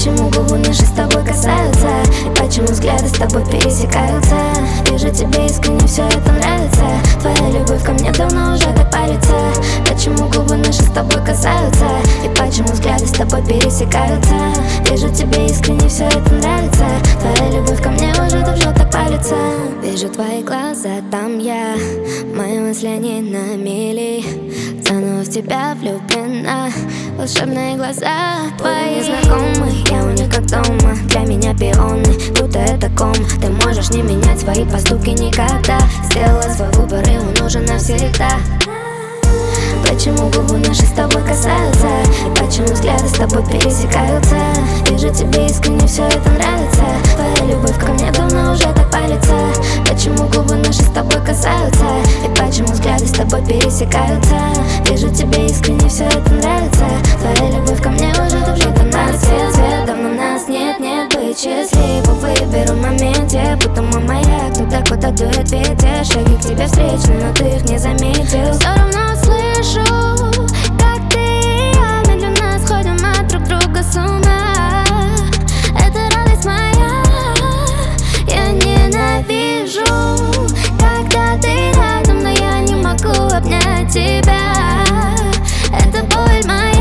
Почему губы наши с тобой касаются, и почему взгляды с тобой пересекаются? Вижу, тебе искренне все это нравится. Твоя любовь ко мне давно уже так палится. Почему губы наши с тобой касаются, и почему взгляды с тобой пересекаются? Вижу, тебе искренне все это нравится. Твоя любовь ко мне уже давно так палится. Вижу твои глаза, там я. Мои мысли не на мели. Заново в тебя влюблена. Волшебные глаза твои знакомые, я у них как дома. Для меня пионы, будто это ком. Ты можешь не менять свои поступки никогда. Сделала свой выбор, и он нужен навсегда. Почему губы наши с тобой касаются, и почему взгляды с тобой пересекаются? Вижу, тебе искренне все это нравится. Твоя любовь ко мне давно уже так палится. Почему губы наши с тобой касаются, и почему взгляды с тобой пересекаются? Вижу, тебе искренне все это нравится. Твоя любовь ко мне уже давно так палится. Давно нас нет, быть счастливым. Выберу в моменте, будто мой маяк. Туда, куда дует ветер. Шаги к тебе встречны, но ты их не заметил. Все равно слышу, как ты и я медленно сходим от друг друга с ума. Это радость моя. Я ненавижу, когда ты рядом, но я не могу обнять тебя. Это боль моя.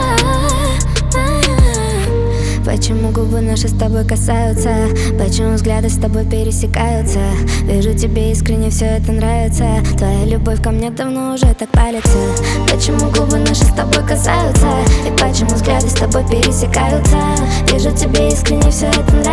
Почему губы наши с тобой касаются, почему взгляды с тобой пересекаются? Вижу, тебе искренне все это нравится. Твоя любовь ко мне давно уже так палится. Почему губы наши с тобой касаются, и почему взгляды с тобой пересекаются? Вижу, тебе искренне все это нравится.